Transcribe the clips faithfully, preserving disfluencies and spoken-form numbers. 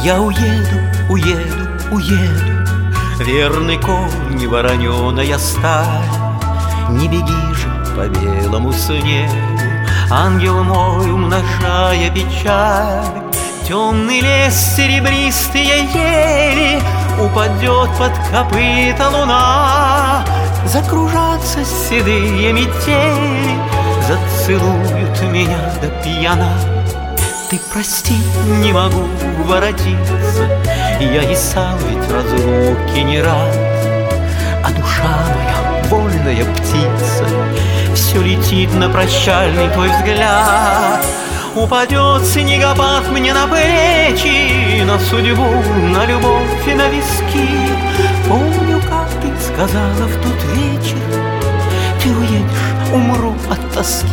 Я уеду, уеду, уеду, верный конь, вороненая сталь. Не беги же по белому снегу, ангел мой, умножая печаль. Темный лес, серебристые ели, упадет под копыта луна. Закружатся седые метели, зацелуют меня до пьяна. Ты прости, не могу воротиться, я и сам ведь разлуки не рад. А душа моя, вольная птица, все летит на прощальный твой взгляд. Упадет снегопад мне на плечи, на судьбу, на любовь и на виски. Помню, как ты сказала в тот вечер: ты уедешь, умру от тоски.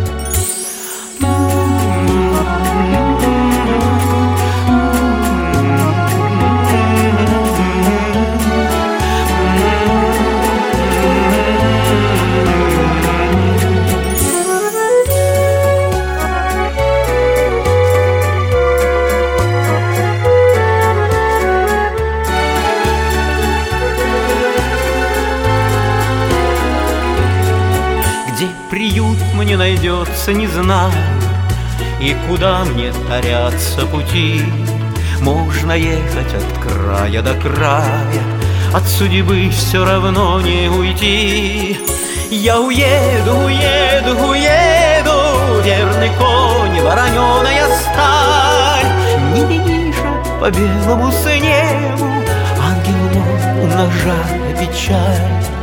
Где приют мне найдется, не знаю, и куда мне тарятся пути. Можно ехать от края до края, от судьбы все равно не уйти. Я уеду, уеду, уеду, верный конь, вороненая сталь. Не беги же по белому снегу, ангел мой, умножая печаль.